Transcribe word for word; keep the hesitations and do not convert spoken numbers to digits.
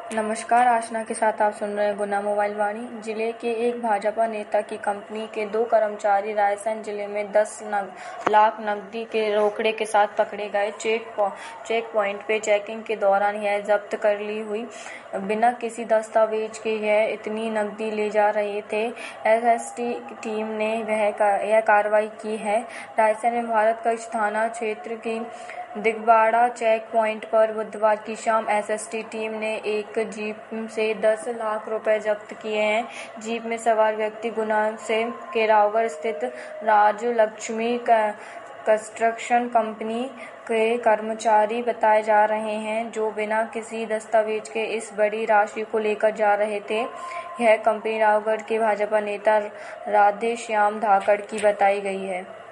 नमस्कार, आशना के साथ आप सुन रहे हैं गुना मोबाइल वाणी। जिले के एक भाजपा नेता की कंपनी के दो कर्मचारी रायसेन जिले में दस लाख नकदी के रोकड़े के साथ पकड़े गए। चेक चेक पॉइंट पे चेकिंग के दौरान यह जब्त कर ली हुई। बिना किसी दस्तावेज के यह इतनी नकदी ले जा रहे थे। एसएसटी टीम ने वह यह कार्रवाई की है। रायसेन में भारत कक्ष थाना क्षेत्र की दिगवाड़ा चेक पॉइंट पर बुधवार की शाम एसएसटी टीम ने एक जीप से दस लाख रुपए जब्त किए हैं। जीप में सवार व्यक्ति गुना से केरावगढ़ स्थित राजलक्ष्मी कंस्ट्रक्शन कंपनी के कर्मचारी बताए जा रहे हैं, जो बिना किसी दस्तावेज के इस बड़ी राशि को लेकर जा रहे थे। यह कंपनी रावगढ़ के भाजपा नेता राधेश्याम धाकड़ की बताई गई है।